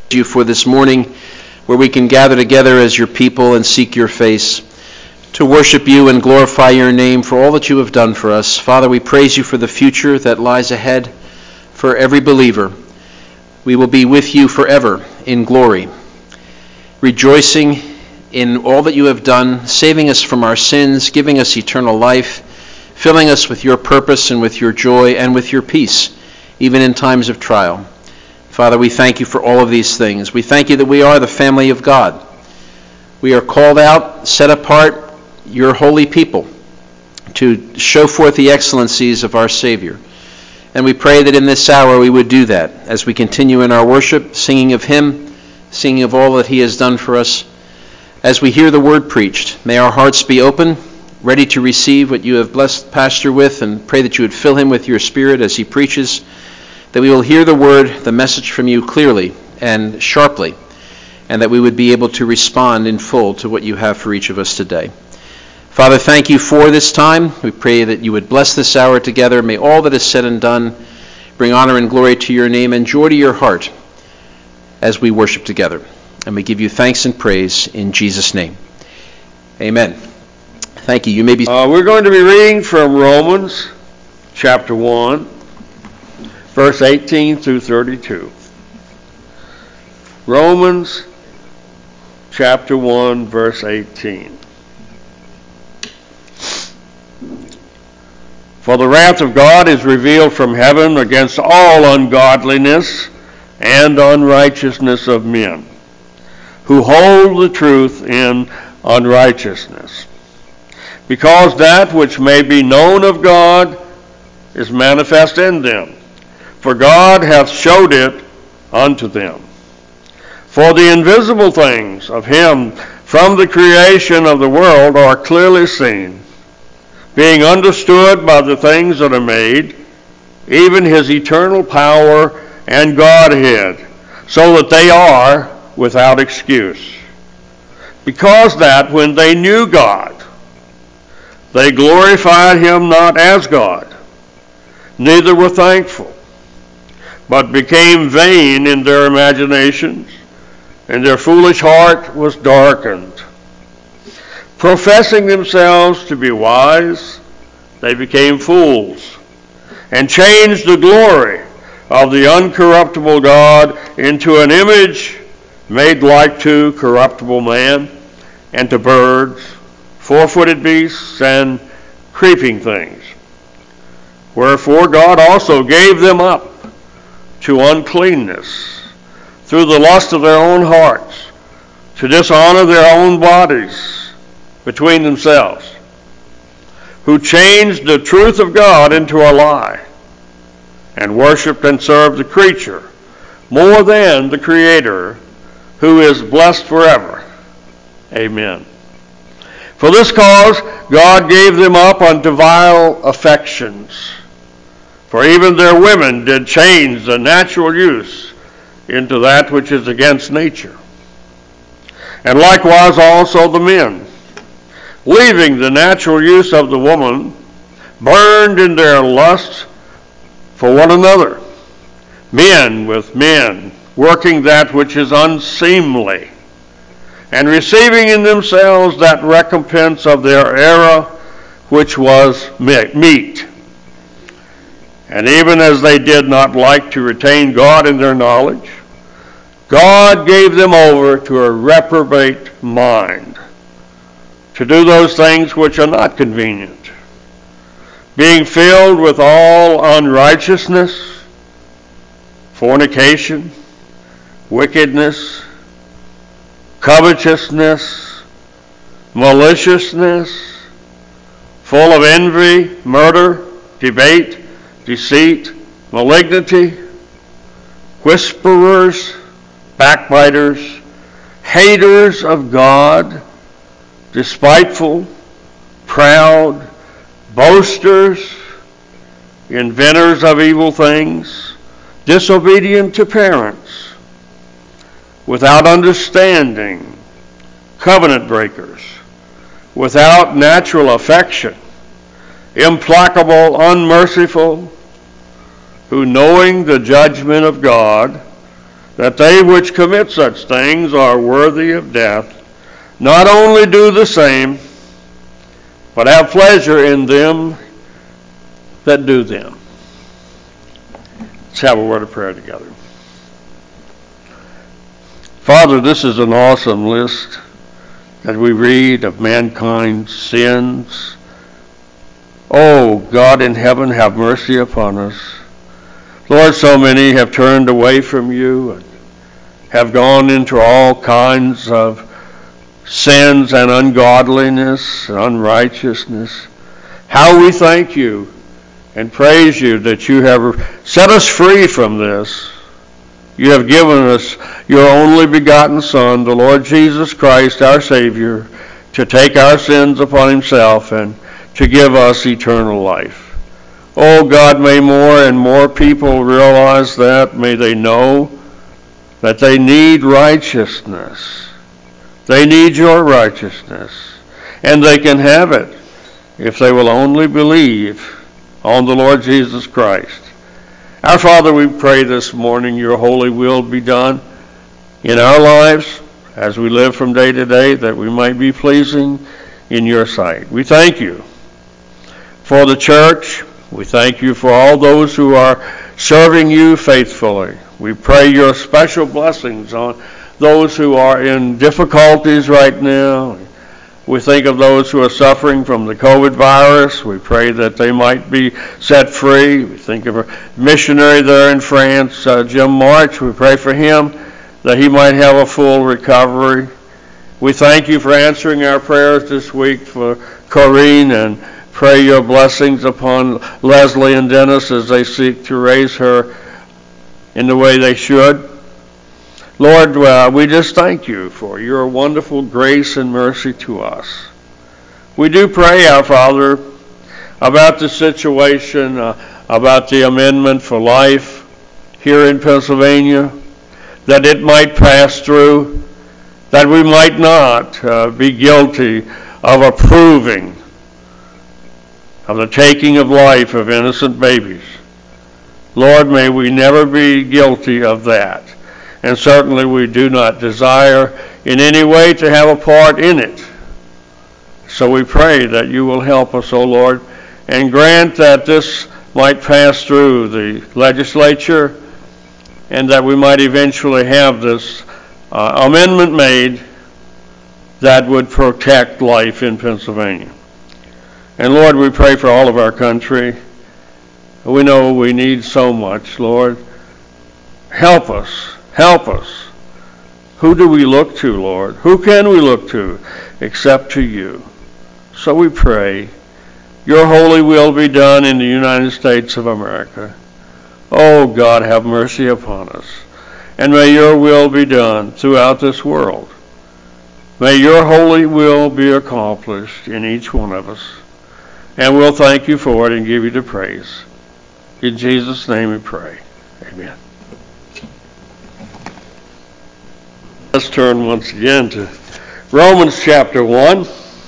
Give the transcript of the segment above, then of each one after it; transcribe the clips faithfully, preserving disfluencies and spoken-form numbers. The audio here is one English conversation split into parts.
you for this morning where we can gather together as your people and seek your face to worship you and glorify your name for all that you have done for us. Father, we praise you for the future that lies ahead for every believer. We will be with you forever in glory, rejoicing in all that you have done, saving us from our sins, giving us eternal life, filling us with your purpose and with your joy and with your peace, even in times of trial. Father, we thank you for all of these things. We thank you that we are the family of God. We are called out, set apart, your holy people, to show forth the excellencies of our Savior. And we pray that in this hour we would do that as we continue in our worship, singing of him, singing of all that he has done for us. As we hear the word preached, may our hearts be open, ready to receive what you have blessed Pastor with, and pray that you would fill him with your Spirit as he preaches, that we will hear the word, the message from you clearly and sharply, and that we would be able to respond in full to what you have for each of us today. Father, thank you for this time. We pray that you would bless this hour together. May all that is said and done bring honor and glory to your name and joy to your heart as we worship together. And we give you thanks and praise in Jesus' name. Amen. Thank you. You may be... Uh, we're going to be reading from Romans chapter one. Verse eighteen through thirty-two. Romans chapter one, verse eighteen. For the wrath of God is revealed from heaven against all ungodliness and unrighteousness of men, who hold the truth in unrighteousness. Because that which may be known of God is manifest in them, for God hath showed it unto them. For the invisible things of him from the creation of the world are clearly seen, being understood by the things that are made, even his eternal power and Godhead, so that they are without excuse. Because that when they knew God, they glorified him not as God, neither were thankful, but became vain in their imaginations, and their foolish heart was darkened. Professing themselves to be wise, they became fools, and changed the glory of the uncorruptible God into an image made like to corruptible man, and to birds, four-footed beasts, and creeping things. Wherefore God also gave them up to uncleanness through the lust of their own hearts, to dishonor their own bodies between themselves, who changed the truth of God into a lie, and worshiped and served the creature more than the Creator, who is blessed forever. Amen. For this cause God gave them up unto vile affections. For even their women did change the natural use into that which is against nature. And likewise also the men, leaving the natural use of the woman, burned in their lust for one another, men with men, working that which is unseemly, and receiving in themselves that recompense of their error which was meet. And even as they did not like to retain God in their knowledge, God gave them over to a reprobate mind, to do those things which are not convenient, being filled with all unrighteousness, fornication, wickedness, covetousness, maliciousness, full of envy, murder, debate, deceit, malignity, whisperers, backbiters, haters of God, despiteful, proud, boasters, inventors of evil things, disobedient to parents, without understanding, covenant breakers, without natural affection, implacable, unmerciful, who knowing the judgment of God, that they which commit such things are worthy of death, not only do the same, but have pleasure in them that do them. Let's have a word of prayer together. Father, this is an awesome list that we read of mankind's sins. Oh, God in heaven, have mercy upon us. Lord, so many have turned away from you and have gone into all kinds of sins and ungodliness and unrighteousness. How we thank you and praise you that you have set us free from this. You have given us your only begotten Son, the Lord Jesus Christ, our Savior, to take our sins upon himself and to give us eternal life. Oh God, may more and more people realize that. May they know that they need righteousness. They need your righteousness. And they can have it if they will only believe on the Lord Jesus Christ. Our Father, we pray this morning your holy will be done in our lives as we live from day to day, that we might be pleasing in your sight. We thank you for the church. We thank you for all those who are serving you faithfully. We pray your special blessings on those who are in difficulties right now. We think of those who are suffering from the COVID virus. We pray that they might be set free. We think of a missionary there in France, uh, Jim March. We pray for him that he might have a full recovery. We thank you for answering our prayers this week for Corrine, and pray your blessings upon Leslie and Dennis as they seek to raise her in the way they should. Lord, uh, we just thank you for your wonderful grace and mercy to us. We do pray, our Father, about the situation, uh, about the amendment for life here in Pennsylvania, that it might pass through, that we might not uh, be guilty of approving of the taking of life of innocent babies. Lord, may we never be guilty of that. And certainly we do not desire in any way to have a part in it. So we pray that you will help us, O Lord, and grant that this might pass through the legislature and that we might eventually have this uh, amendment made that would protect life in Pennsylvania. And Lord, we pray for all of our country. We know we need so much, Lord. Help us. Help us. Who do we look to, Lord? Who can we look to except to you? So we pray, your holy will be done in the United States of America. Oh, God, have mercy upon us. And may your will be done throughout this world. May your holy will be accomplished in each one of us. And we'll thank you for it and give you the praise. In Jesus' name we pray. Amen. Let's turn once again to Romans chapter one.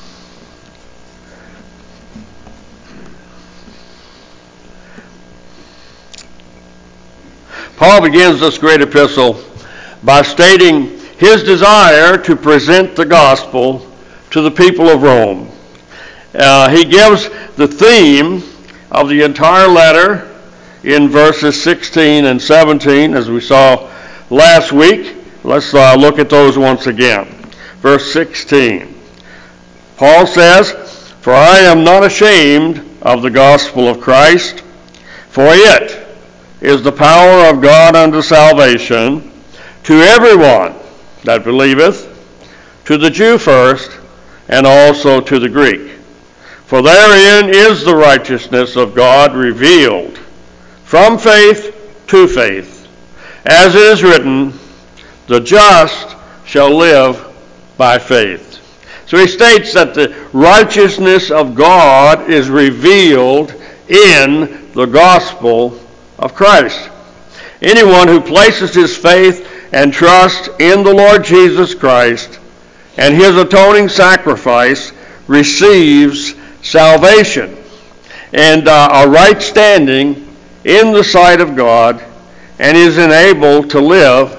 Paul begins this great epistle by stating his desire to present the gospel to the people of Rome. Uh, he gives the theme of the entire letter in verses sixteen and seventeen, as we saw last week. Let's uh, look at those once again. Verse sixteen. Paul says, "For I am not ashamed of the gospel of Christ, for it is the power of God unto salvation to everyone that believeth, to the Jew first, and also to the Greek. For therein is the righteousness of God revealed, from faith to faith. As it is written, the just shall live by faith." So he states that the righteousness of God is revealed in the gospel of Christ. Anyone who places his faith and trust in the Lord Jesus Christ and his atoning sacrifice receives salvation and uh, a right standing in the sight of God, and is enabled to live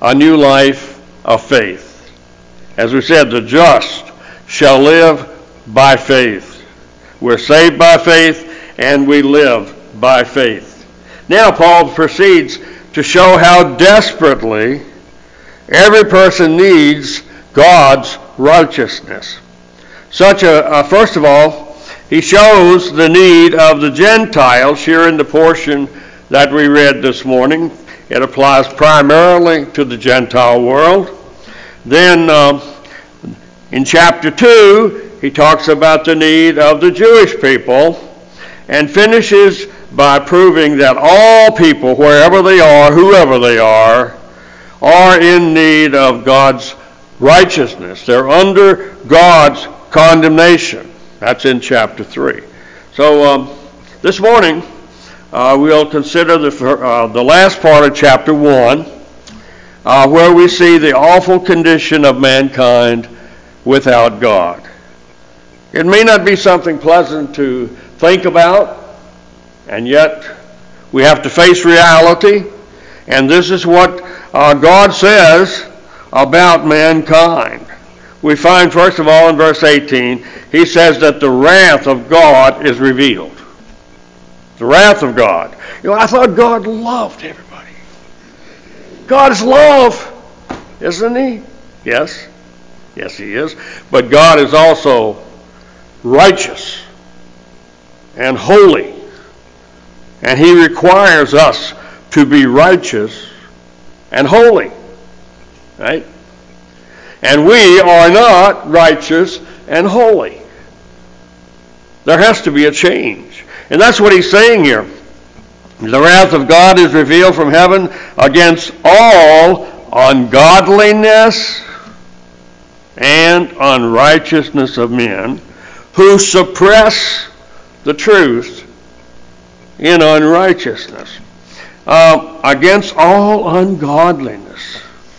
a new life of faith. As we said, the just shall live by faith. We're saved by faith, and we live by faith. Now Paul proceeds to show how desperately every person needs God's righteousness. Such a, uh, first of all, he shows the need of the Gentiles here in the portion that we read this morning. It applies primarily to the Gentile world. Then uh, in chapter two, he talks about the need of the Jewish people and finishes by proving that all people, wherever they are, whoever they are, are in need of God's righteousness. They're under God's condemnation. That's in chapter three. So um, this morning, uh, we'll consider the, uh, the last part of chapter one, uh, where we see the awful condition of mankind without God. It may not be something pleasant to think about, and yet we have to face reality, and this is what uh, God says about mankind. We find, first of all, in verse eighteen, he says that the wrath of God is revealed. The wrath of God. You know, I thought God loved everybody. God is love, isn't he? Yes. Yes, he is. But God is also righteous and holy. And he requires us to be righteous and holy. Right? And we are not righteous and holy. There has to be a change. And that's what he's saying here. The wrath of God is revealed from heaven against all ungodliness and unrighteousness of men who suppress the truth in unrighteousness. Uh, against all ungodliness.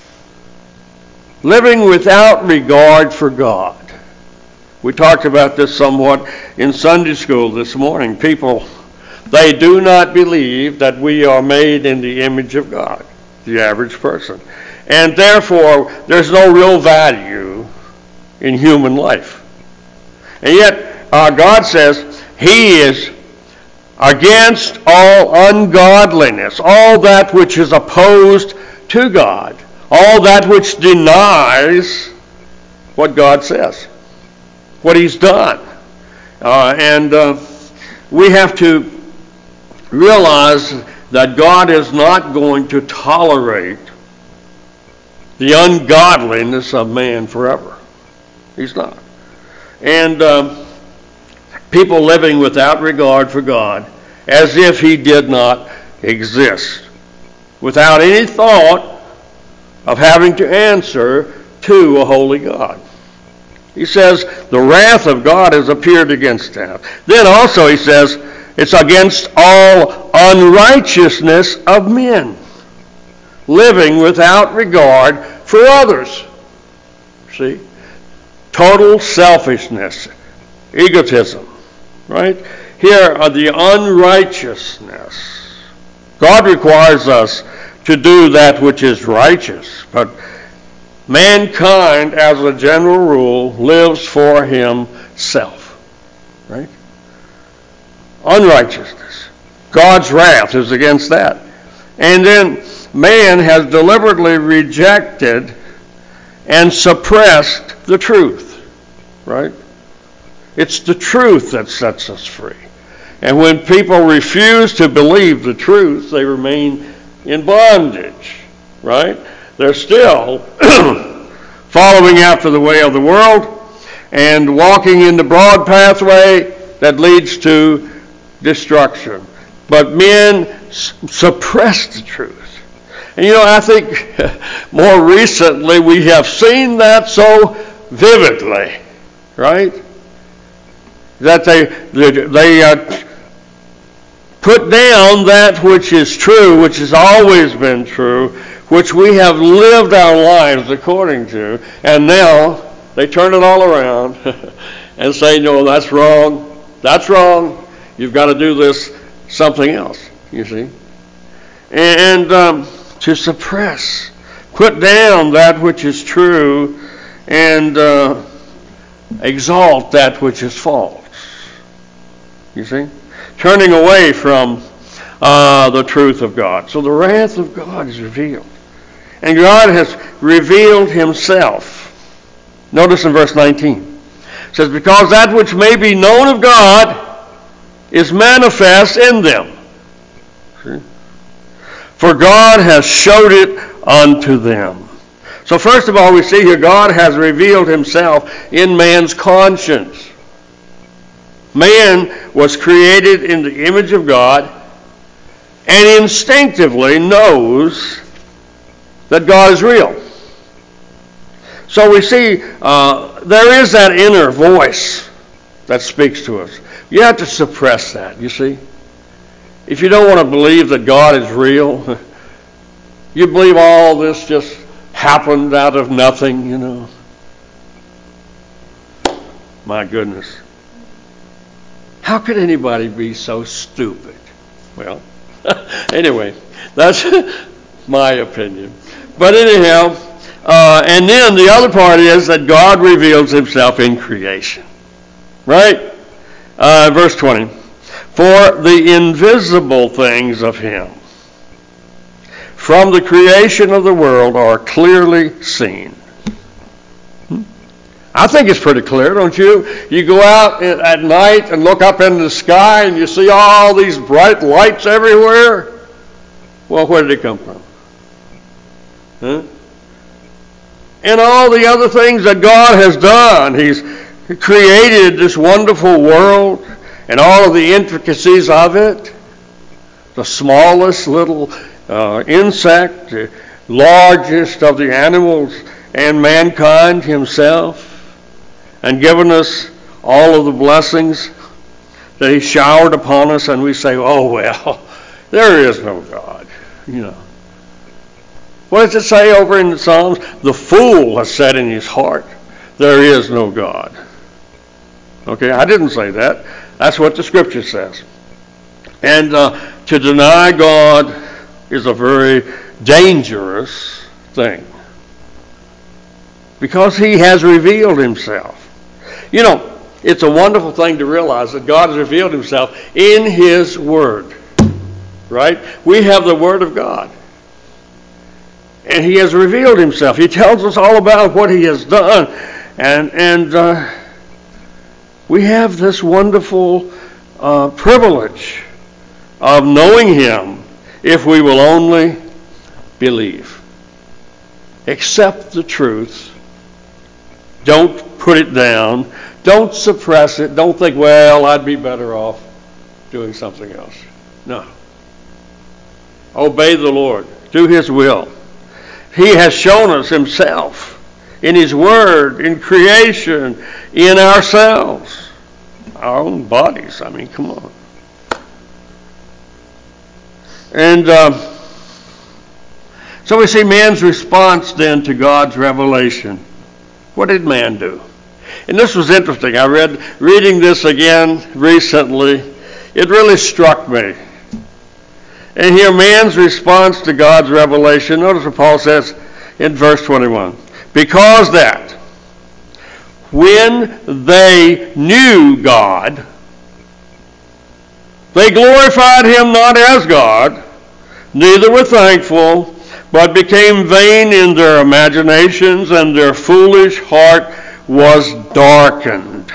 Living without regard for God. We talked about this somewhat in Sunday school this morning. People, they do not believe that we are made in the image of God, the average person. And therefore, there's no real value in human life. And yet, uh, God says he is against all ungodliness, all that which is opposed to God, all that which denies what God says, what he's done. Uh, and uh, we have to realize that God is not going to tolerate the ungodliness of man forever. He's not. And um, people living without regard for God, as if he did not exist, without any thought of having to answer to a holy God. He says the wrath of God has appeared against that. Then also he says it's against all unrighteousness of men, living without regard for others. See? Total selfishness, egotism, right? Here are the unrighteousness. God requires us to do that which is righteous, but mankind, as a general rule, lives for himself, right? Unrighteousness. God's wrath is against that. And then man has deliberately rejected and suppressed the truth, right? It's the truth that sets us free. And when people refuse to believe the truth, they remain in bondage, right? They're still following after the way of the world and walking in the broad pathway that leads to destruction. But men s- suppress the truth. And you know, I think more recently we have seen that so vividly, right? That they they, they uh, put down that which is true, which has always been true, which we have lived our lives according to, and now they turn it all around and say, no, that's wrong, that's wrong, you've got to do this something else, you see. And um, to suppress put down that which is true, and uh, exalt that which is false. You see? Turning away from uh, the truth of God. So the wrath of God is revealed. And God has revealed himself. Notice in verse nineteen. It says, because that which may be known of God is manifest in them. See? For God has showed it unto them. So first of all, we see here God has revealed himself in man's conscience. Man was created in the image of God and instinctively knows that God is real. So we see uh, there is that inner voice that speaks to us. You have to suppress that, you see. If you don't want to believe that God is real, you believe all this just happened out of nothing, you know. My goodness. How could anybody be so stupid? Well, anyway, that's my opinion. But anyhow, uh, and then the other part is that God reveals himself in creation. Right? Uh, verse twenty. For the invisible things of him from the creation of the world are clearly seen. I think it's pretty clear, don't you? You go out at night and look up into the sky and you see all these bright lights everywhere. Well, where did it come from? Huh? And all the other things that God has done. He's created this wonderful world and all of the intricacies of it. The smallest little uh, insect, the largest of the animals, and mankind himself. And given us all of the blessings that he showered upon us, and we say, oh, well, there is no God, you know. What does it say over in the Psalms? The fool has said in his heart, there is no God. Okay, I didn't say that. That's what the Scripture says. And uh, to deny God is a very dangerous thing. Because he has revealed himself. You know, it's a wonderful thing to realize that God has revealed himself in his Word. Right? We have the Word of God. And he has revealed himself. He tells us all about what he has done. And, and uh, we have this wonderful uh, privilege of knowing him if we will only believe. Accept the truth. Don't put it down. Don't suppress it. Don't think, well, I'd be better off doing something else. No. Obey the Lord. Do his will. He has shown us himself in his word, in creation, in ourselves. Our own bodies. I mean, come on. And um, so we see man's response then to God's revelation. What did man do? And this was interesting. I read, reading this again recently, it really struck me. And here man's response to God's revelation, notice what Paul says in verse twenty-one. Because that when they knew God, they glorified him not as God, neither were thankful, but became vain in their imaginations, and their foolish heart was darkened.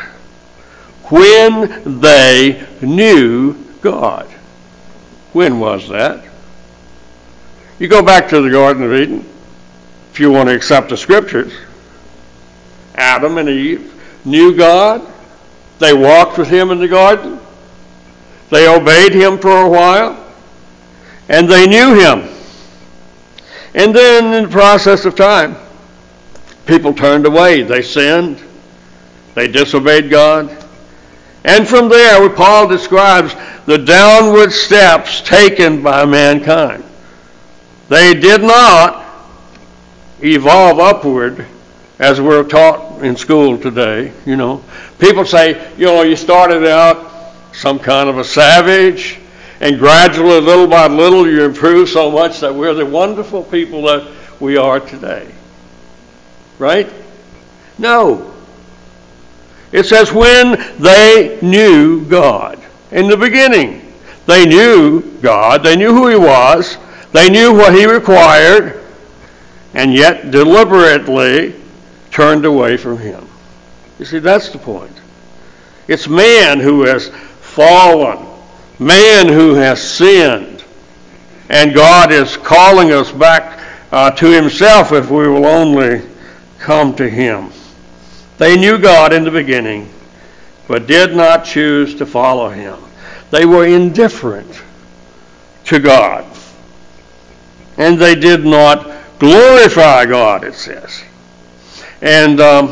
When they knew God. When was that? You go back to the Garden of Eden, if you want to accept the Scriptures. Adam and Eve knew God. They walked with him in the garden. They obeyed him for a while. And they knew him. And then in the process of time, people turned away. They sinned. They disobeyed God. And from there, Paul describes the downward steps taken by mankind. They did not evolve upward as we're taught in school today. You know, people say, you know, you started out some kind of a savage, and gradually, little by little, you improve so much that we're the wonderful people that we are today. Right? No. It says when they knew God. In the beginning, they knew God. They knew who he was. They knew what he required, and yet deliberately turned away from him. You see, that's the point. It's man who has fallen, man who has sinned, and God is calling us back uh, to himself if we will only come to him. They knew God in the beginning, but did not choose to follow him. They were indifferent to God, and they did not glorify God, it says. And um,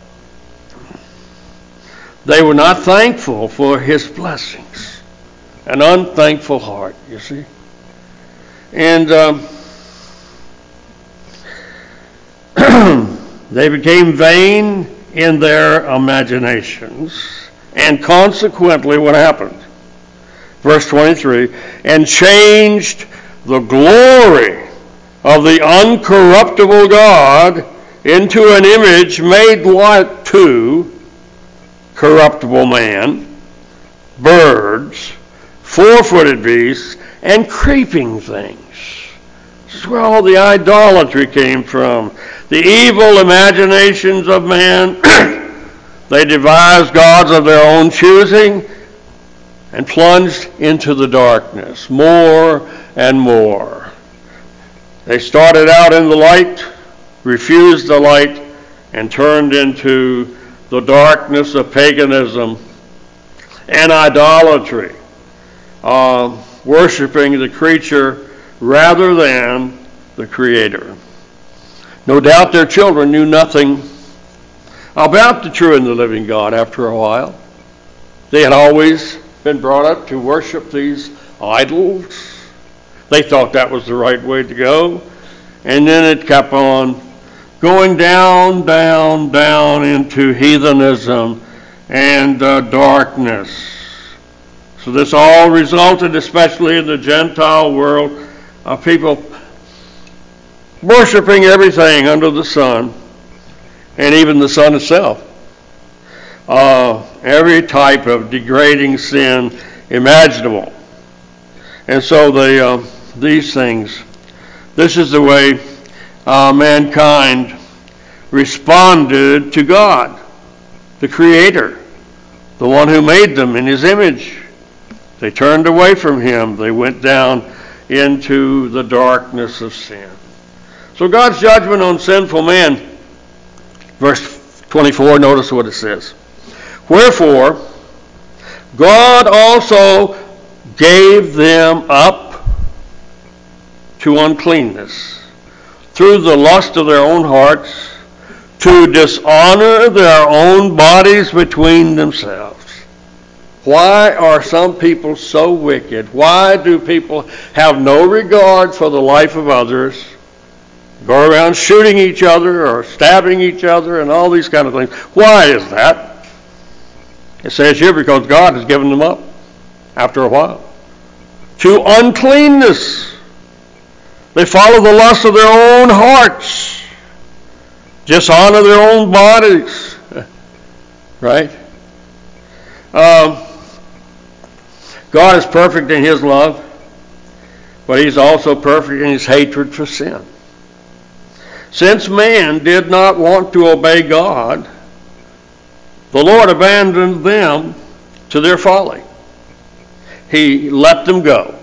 they were not thankful for his blessings. An unthankful heart, you see. And um, they became vain in their imaginations. And consequently, what happened? Verse twenty-three, and changed the glory of the uncorruptible God into an image made like to corruptible man, birds, four-footed beasts, and creeping things. This is where all the idolatry came from. The evil imaginations of man. They devised gods of their own choosing and plunged into the darkness more and more. They started out in the light, refused the light, and turned into the darkness of paganism and idolatry, uh, worshiping the creature rather than the Creator. No doubt their children knew nothing about the true and the living God after a while. They had always been brought up to worship these idols. They thought that was the right way to go. And then it kept on going down, down, down into heathenism and uh, darkness. So this all resulted, especially in the Gentile world, of people worshiping everything under the sun, and even the sun itself. Uh, every type of degrading sin imaginable. And so they, uh, these things, this is the way uh, mankind responded to God, the Creator, the one who made them in his image. They turned away from him. They went down into the darkness of sin. So God's judgment on sinful man, verse twenty-four, notice what it says. Wherefore, God also gave them up to uncleanness through the lust of their own hearts, to dishonor their own bodies between themselves. Why are some people so wicked? Why do people have no regard for the life of others, go around shooting each other or stabbing each other and all these kind of things? Why is that? It says here because God has given them up after a while to uncleanness. They follow the lust of their own hearts, dishonor their own bodies, right? Um, God is perfect in his love, but he's also perfect in his hatred for sin. Since man did not want to obey God, the Lord abandoned them to their folly. He let them go.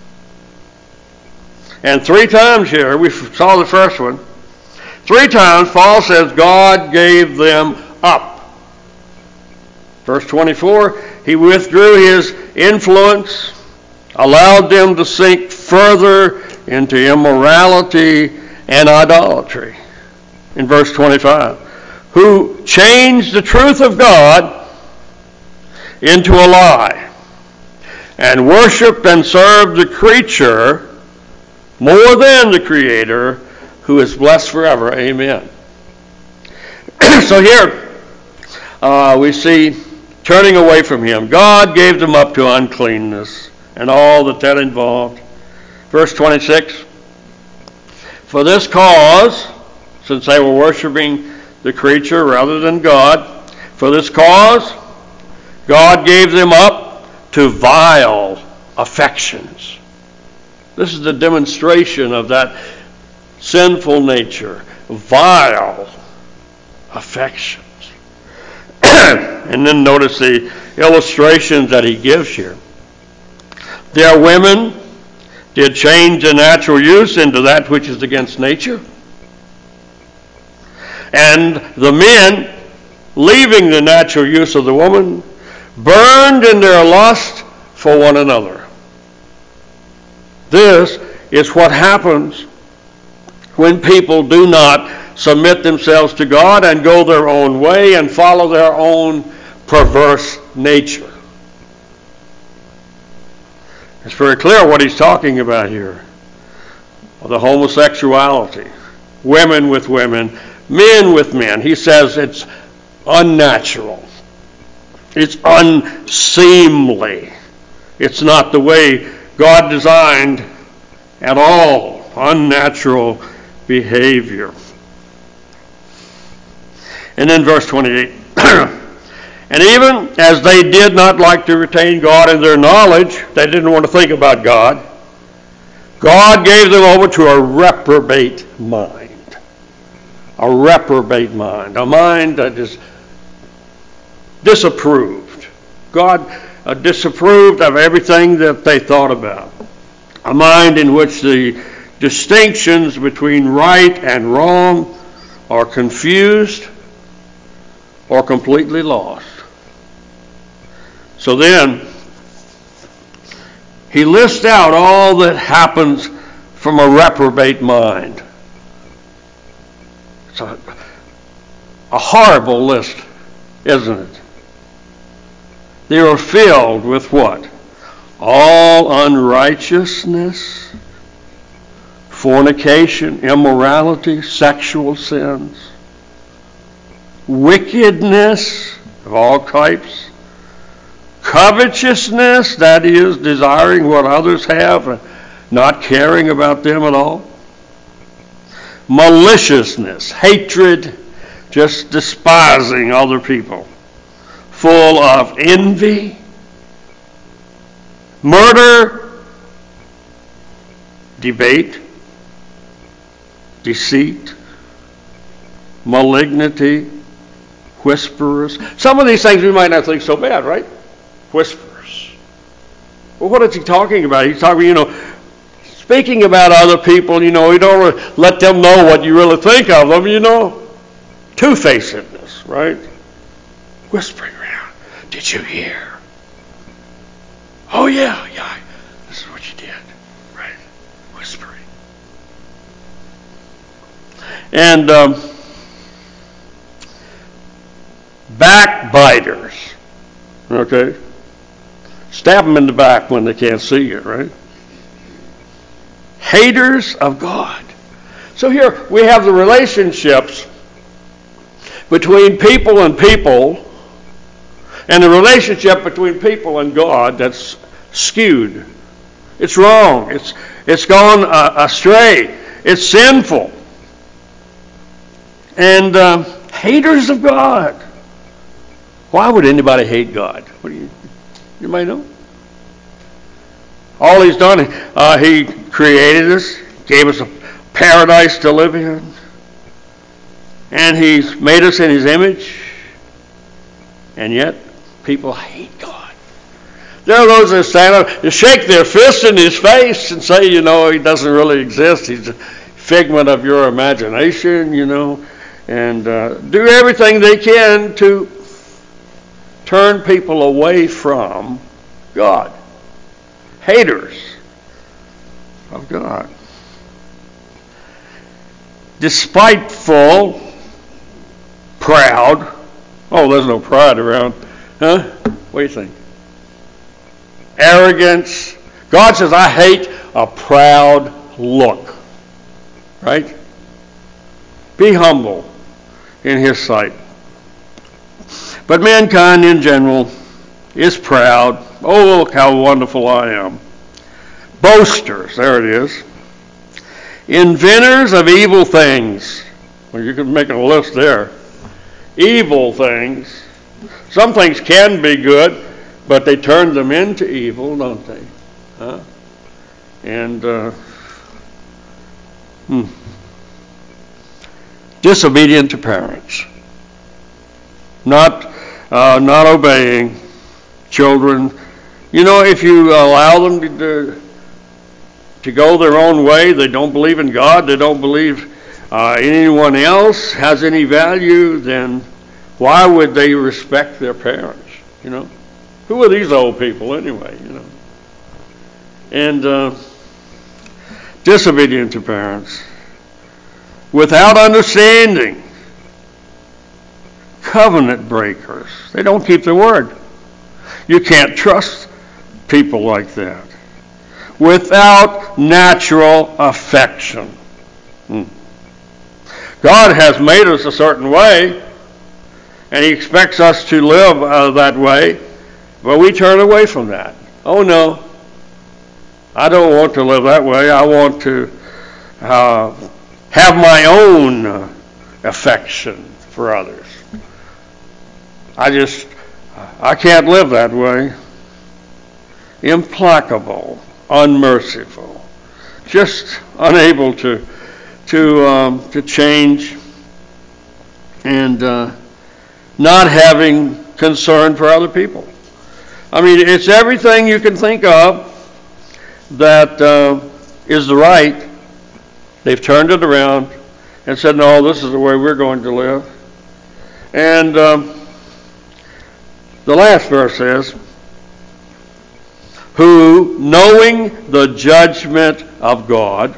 And three times here, we saw the first one, three times Paul says God gave them up. Verse twenty-four, he withdrew his influence, allowed them to sink further into immorality and idolatry. In verse twenty-five, who changed the truth of God into a lie and worshiped and served the creature more than the Creator, who is blessed forever. Amen. So here uh, we see turning away from him. God gave them up to uncleanness and all that that involved. Verse twenty-six, For this cause, since they were worshiping the creature rather than God, for this cause, God gave them up to vile affections. This is the demonstration of that sinful nature, vile affections. And then notice the illustrations that he gives here. Their women did change the natural use into that which is against nature. And the men, leaving the natural use of the woman, burned in their lust for one another. This is what happens when people do not submit themselves to God and go their own way and follow their own perverse nature. It's very clear what he's talking about here. The homosexuality, women with women, men with men. He says it's unnatural. It's unseemly. It's not the way God designed at all. Unnatural behavior. And then verse twenty-eight. And even as they did not like to retain God in their knowledge, they didn't want to think about God, God gave them over to a reprobate mind. A reprobate mind. A mind that is disapproved. God uh, disapproved of everything that they thought about. A mind in which the distinctions between right and wrong are confused or completely lost. So then, he lists out all that happens from a reprobate mind. It's a, a horrible list, isn't it? They are filled with what? All unrighteousness, fornication, immorality, sexual sins, wickedness of all types, covetousness, that is, desiring what others have and not caring about them at all, maliciousness, hatred, just despising other people, full of envy, murder, debate, deceit, malignity, whisperers. Some of these things we might not think so bad, right? Whisperers. Well, what is he talking about? He's talking, you know, speaking about other people, you know, you don't let them know what you really think of them, you know. Two-facedness, right? Whispering around. Did you hear? Oh, yeah, yeah. This is what you did, right? Whispering. And um, backbiters, okay? Stab them in the back when they can't see you, right? Haters of God. So here we have the relationships between people and people, and the relationship between people and God that's skewed. It's wrong. It's it's gone uh, astray. It's sinful. And um, haters of God. Why would anybody hate God? What do you, you might know? All he's done, uh, he created us, gave us a paradise to live in, and he's made us in his image, and yet people hate God. There are those that stand up and shake their fists in his face and say, you know, he doesn't really exist. He's a figment of your imagination, you know, and uh, do everything they can to turn people away from God. Haters of God. Despiteful, proud. Oh, there's no pride around. Huh? What do you think? Arrogance. God says, I hate a proud look. Right? Be humble in his sight. But mankind in general is proud. Oh, look how wonderful I am. Boasters, there it is. inventors of evil things. Well, you could make a list there. Evil things. Some things can be good, but they turn them into evil, don't they? Huh? And uh, hmm. disobedient to parents, not uh, not obeying children. You know, if you allow them to, to to go their own way, they don't believe in God, they don't believe uh, anyone else has any value, then why would they respect their parents? You know, who are these old people anyway? You know, and uh, disobedient to parents, without understanding, covenant breakers. They don't keep their word. You can't trust people like that. Without natural affection. Hmm. God has made us a certain way, and He expects us to live uh, that way, but we turn away from that. Oh no, I don't want to live that way. I want to uh, have my own uh, affection for others. I just, I can't live that way. Implacable, unmerciful, just unable to to um, to change, and uh, not having concern for other people. I mean, it's everything you can think of that uh, is the right. They've turned it around and said, no, this is the way we're going to live. And um, the last verse says, who, knowing the judgment of God,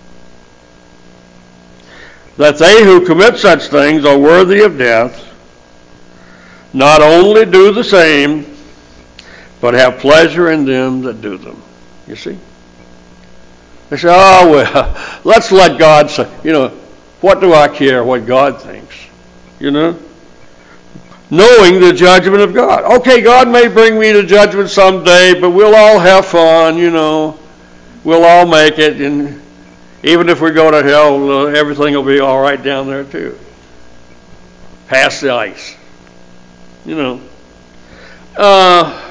that they who commit such things are worthy of death, not only do the same, but have pleasure in them that do them. You see? They say, oh, well, let's let God say, you know, what do I care what God thinks? You know? Knowing the judgment of God. Okay, God may bring me to judgment someday, but we'll all have fun, you know. We'll all make it, and even if we go to hell, uh, everything will be all right down there too. Past the ice. You know. Uh,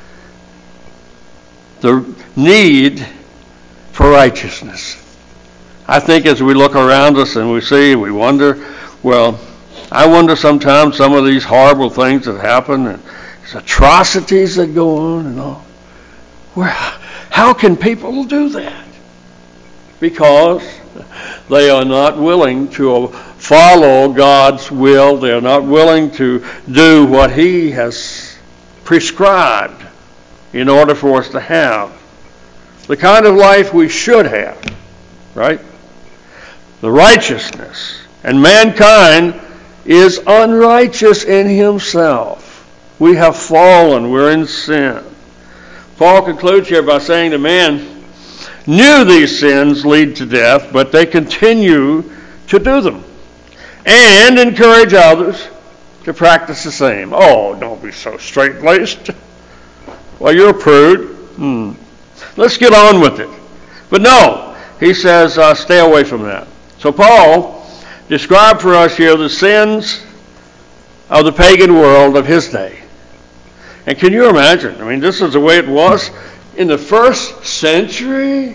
the need for righteousness. I think as we look around us and we see, we wonder, well, I wonder sometimes some of these horrible things that happen and these atrocities that go on and all. Where, how can people do that? Because they are not willing to follow God's will. They are not willing to do what He has prescribed in order for us to have the kind of life we should have, right? The righteousness. And mankind is unrighteous in himself. We have fallen. We're in sin. Paul concludes here by saying the man knew these sins lead to death, but they continue to do them and encourage others to practice the same. Oh, don't be so straight-laced. Well, you're a prude. Hmm. Let's get on with it. But no, he says, uh, stay away from that. So Paul described for us here the sins of the pagan world of his day. And can you imagine? I mean, this is the way it was in the first century.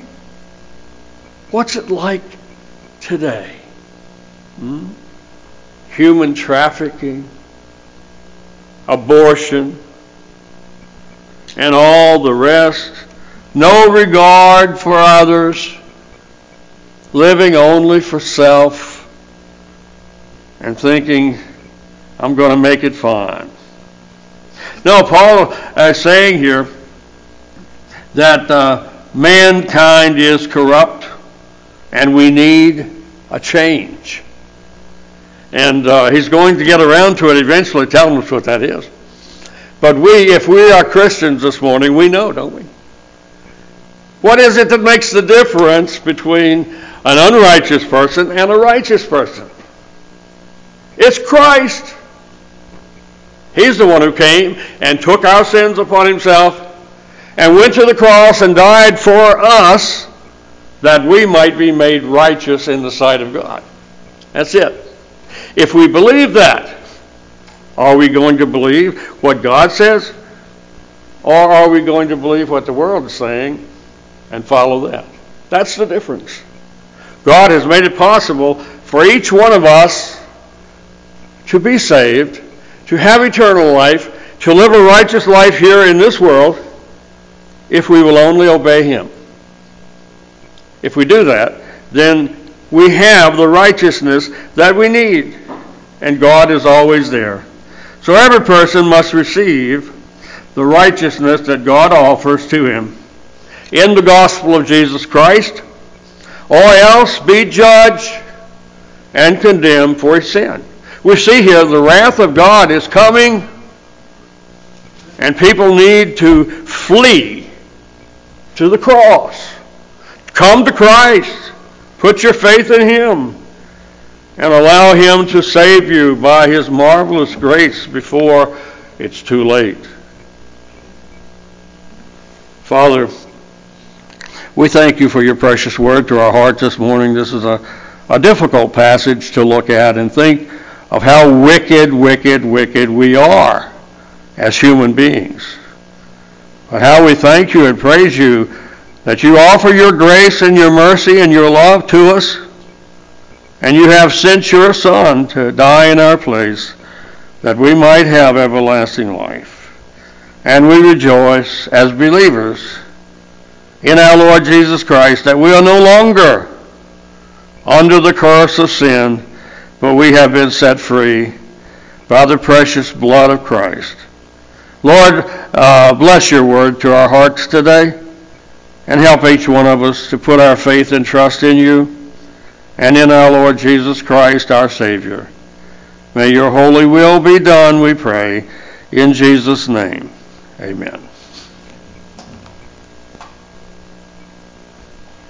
What's it like today? Hmm? Human trafficking, abortion, and all the rest. No regard for others, living only for self, and thinking, I'm going to make it fine. No, Paul is saying here that uh, mankind is corrupt and we need a change. And uh, he's going to get around to it eventually, telling us what that is. But we, if we are Christians this morning, we know, don't we? What is it that makes the difference between an unrighteous person and a righteous person? It's Christ. He's the one who came and took our sins upon himself and went to the cross and died for us that we might be made righteous in the sight of God. That's it. If we believe that, are we going to believe what God says? Or are we going to believe what the world is saying and follow that? That's the difference. God has made it possible for each one of us to be saved, to have eternal life, to live a righteous life here in this world, if we will only obey Him. If we do that, then we have the righteousness that we need, and God is always there. So every person must receive the righteousness that God offers to him in the gospel of Jesus Christ, or else be judged and condemned for his sin. We see here the wrath of God is coming, and people need to flee to the cross. Come to Christ. Put your faith in Him and allow Him to save you by His marvelous grace before it's too late. Father, we thank you for your precious word to our hearts this morning. This is a, a difficult passage to look at and think of how wicked, wicked, wicked we are as human beings. But how we thank you and praise you that you offer your grace and your mercy and your love to us, and you have sent your Son to die in our place that we might have everlasting life. And we rejoice as believers in our Lord Jesus Christ that we are no longer under the curse of sin, but we have been set free by the precious blood of Christ. Lord, uh, bless your word to our hearts today, and help each one of us to put our faith and trust in you and in our Lord Jesus Christ, our Savior. May your holy will be done, we pray, in Jesus' name. Amen.